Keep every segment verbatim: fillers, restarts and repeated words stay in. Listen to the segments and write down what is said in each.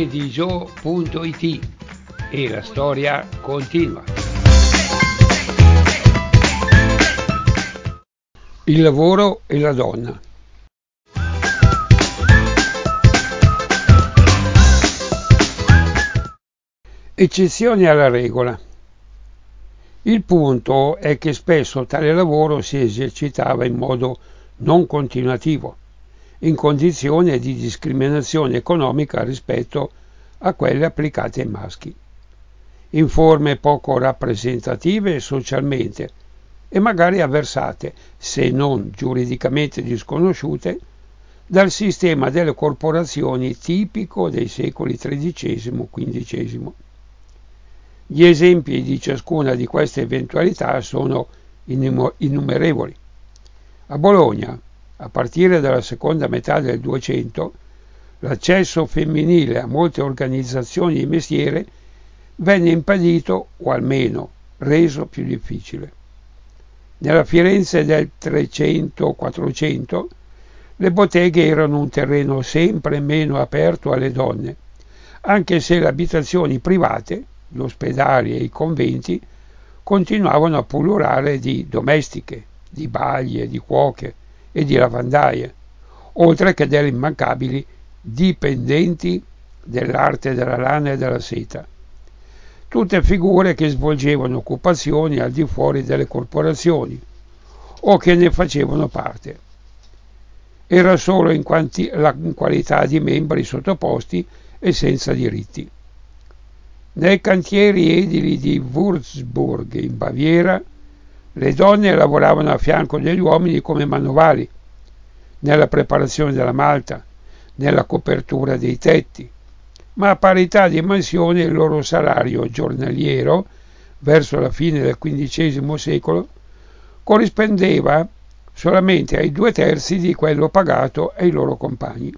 edijo punto it e la storia continua. Il lavoro e la donna. Eccezioni alla regola. Il punto è che spesso tale lavoro si esercitava in modo non continuativo, in condizione di discriminazione economica rispetto a quelle applicate ai maschi, in forme poco rappresentative socialmente e magari avversate, se non giuridicamente disconosciute, dal sistema delle corporazioni tipico dei secoli tredicesimo quindicesimo. Gli esempi di ciascuna di queste eventualità sono innumerevoli. A Bologna, a partire dalla seconda metà del Duecento, l'accesso femminile a molte organizzazioni di mestiere venne impedito o almeno reso più difficile. Nella Firenze del trecento quattrocento le botteghe erano un terreno sempre meno aperto alle donne, anche se le abitazioni private, gli ospedali e i conventi continuavano a pullulare di domestiche, di baglie, di cuoche e di lavandaie, oltre che delle immancabili dipendenti dell'arte della lana e della seta. Tutte figure che svolgevano occupazioni al di fuori delle corporazioni o che ne facevano parte. Era solo in, quanti, la, in qualità di membri sottoposti e senza diritti. Nei cantieri edili di Würzburg in Baviera le donne lavoravano a fianco degli uomini come manovali, nella preparazione della malta, nella copertura dei tetti, ma a parità di mansione il loro salario giornaliero, verso la fine del quindicesimo secolo, corrispondeva solamente ai due terzi di quello pagato ai loro compagni.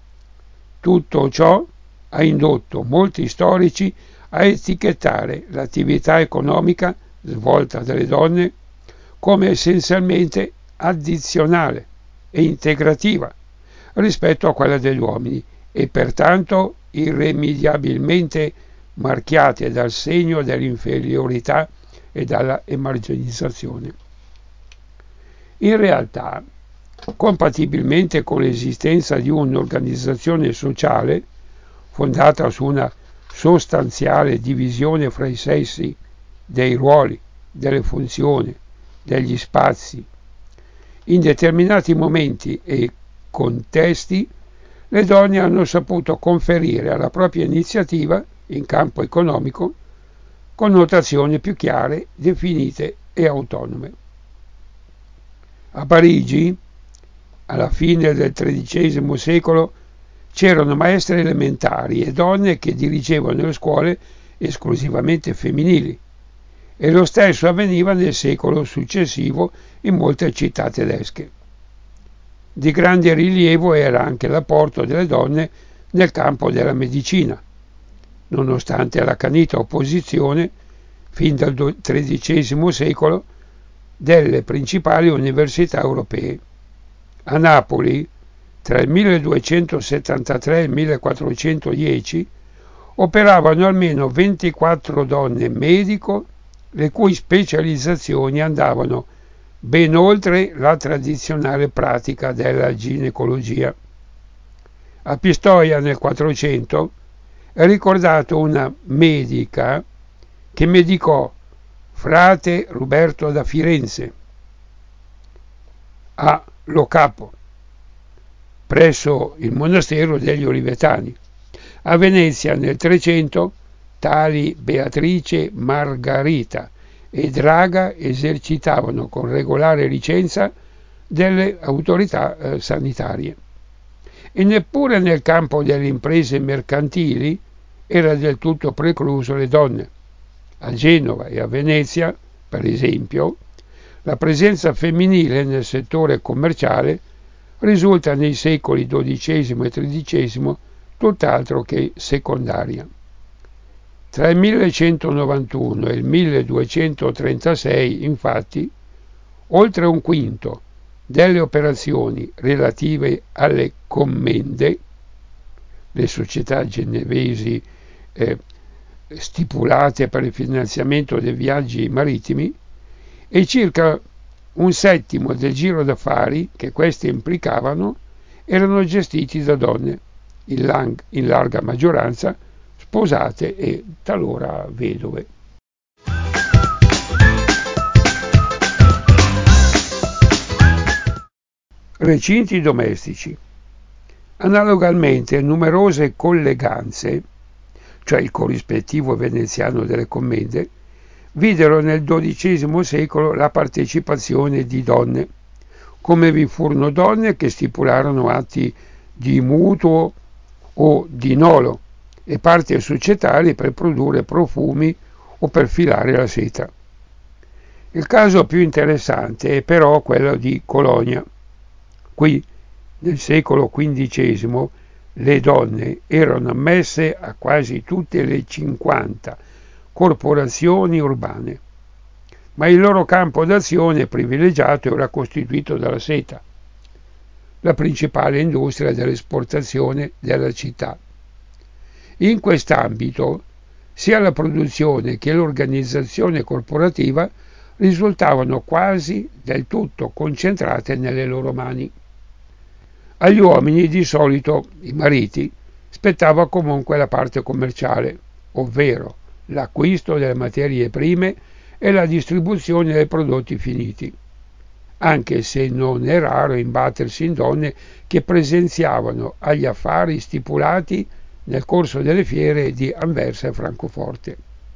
Tutto ciò ha indotto molti storici a etichettare l'attività economica svolta dalle donne come essenzialmente addizionale e integrativa rispetto a quella degli uomini e pertanto irrimediabilmente marchiate dal segno dell'inferiorità e dalla emarginizzazione. In realtà, compatibilmente con l'esistenza di un'organizzazione sociale fondata su una sostanziale divisione fra i sessi dei ruoli, delle funzioni, degli spazi, in determinati momenti e contesti le donne hanno saputo conferire alla propria iniziativa in campo economico connotazioni più chiare, definite e autonome. A Parigi, alla fine del tredicesimo secolo, c'erano maestre elementari e donne che dirigevano le scuole esclusivamente femminili, e lo stesso avveniva nel secolo successivo in molte città tedesche. Di grande rilievo era anche l'apporto delle donne nel campo della medicina, nonostante l'accanita opposizione, fin dal tredicesimo secolo, delle principali università europee. A Napoli, tra il milleduecentosettantatré e il millequattrocentodieci, operavano almeno ventiquattro donne medico, le cui specializzazioni andavano ben oltre la tradizionale pratica della ginecologia. A Pistoia nel Quattrocento è ricordato una medica che medicò frate Roberto da Firenze a Lo Capo, presso il monastero degli Olivetani. A Venezia nel Trecento tali Beatrice Margarita e Draga esercitavano con regolare licenza delle autorità eh, sanitarie. E neppure nel campo delle imprese mercantili era del tutto precluso le donne. A Genova e a Venezia, per esempio, la presenza femminile nel settore commerciale risulta nei secoli dodicesimo e tredicesimo tutt'altro che secondaria. Tra il millecentonovantuno e il milleduecentotrentasei, infatti, oltre un quinto delle operazioni relative alle commende le società genovesi eh, stipulate per il finanziamento dei viaggi marittimi, e circa un settimo del giro d'affari che questi implicavano erano gestiti da donne, in, lang- in larga maggioranza sposate e talora vedove. Recinti domestici. Analogamente numerose colleganze, cioè il corrispettivo veneziano delle commende, videro nel dodicesimo secolo la partecipazione di donne, come vi furono donne che stipularono atti di mutuo o di nolo e parti societari per produrre profumi o per filare la seta. Il caso più interessante è però quello di Colonia. Qui, nel secolo quindicesimo, le donne erano ammesse a quasi tutte le cinquanta corporazioni urbane, ma il loro campo d'azione privilegiato era costituito dalla seta, la principale industria dell'esportazione della città. In quest'ambito, sia la produzione che l'organizzazione corporativa risultavano quasi del tutto concentrate nelle loro mani. Agli uomini, di solito i mariti, spettava comunque la parte commerciale, ovvero l'acquisto delle materie prime e la distribuzione dei prodotti finiti, anche se non è raro imbattersi in donne che presenziavano agli affari stipulati nel corso delle fiere di Anversa e Francoforte.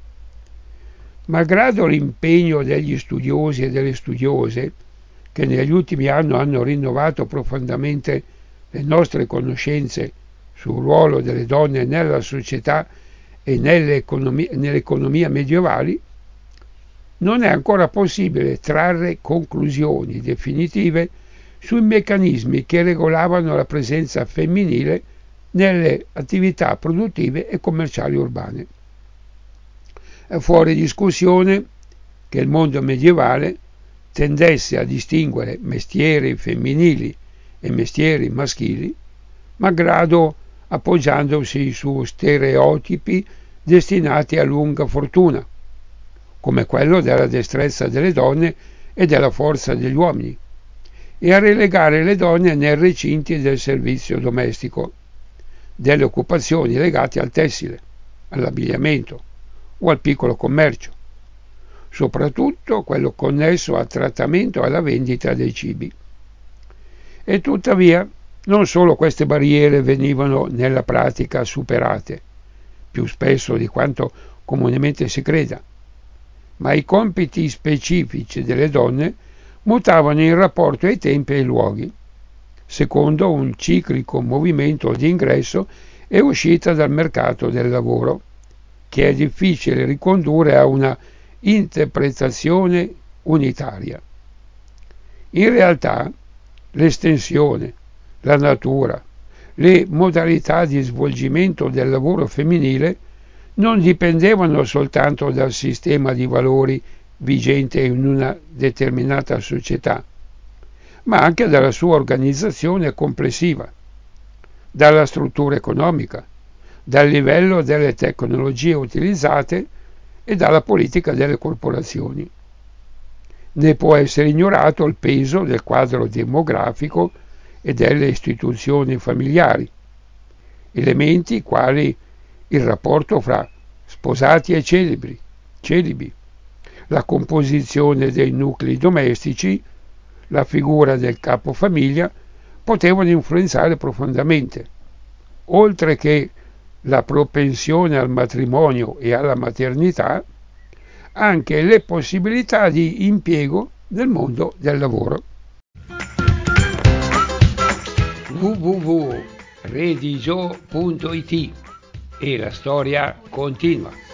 Malgrado l'impegno degli studiosi e delle studiose, che negli ultimi anni hanno rinnovato profondamente le nostre conoscenze sul ruolo delle donne nella società e nell'economia, nell'economia medievali, non è ancora possibile trarre conclusioni definitive sui meccanismi che regolavano la presenza femminile nelle attività produttive e commerciali urbane. È fuori discussione che il mondo medievale tendesse a distinguere mestieri femminili e mestieri maschili, malgrado appoggiandosi su stereotipi destinati a lunga fortuna, come quello della destrezza delle donne e della forza degli uomini, e a relegare le donne nei recinti del servizio domestico, delle occupazioni legate al tessile, all'abbigliamento o al piccolo commercio, soprattutto quello connesso al trattamento e alla vendita dei cibi. E tuttavia non solo queste barriere venivano nella pratica superate, più spesso di quanto comunemente si creda, ma i compiti specifici delle donne mutavano in rapporto ai tempi e ai luoghi, secondo un ciclico movimento di ingresso e uscita dal mercato del lavoro, che è difficile ricondurre a una interpretazione unitaria. In realtà, l'estensione, la natura, le modalità di svolgimento del lavoro femminile non dipendevano soltanto dal sistema di valori vigente in una determinata società, ma anche dalla sua organizzazione complessiva, dalla struttura economica, dal livello delle tecnologie utilizzate e dalla politica delle corporazioni. Ne può essere ignorato il peso del quadro demografico e delle istituzioni familiari, elementi quali il rapporto fra sposati e celebri, celibi, la composizione dei nuclei domestici, la figura del capofamiglia, potevano influenzare profondamente, oltre che la propensione al matrimonio e alla maternità, anche le possibilità di impiego nel mondo del lavoro. w w w punto redigio punto it e la storia continua.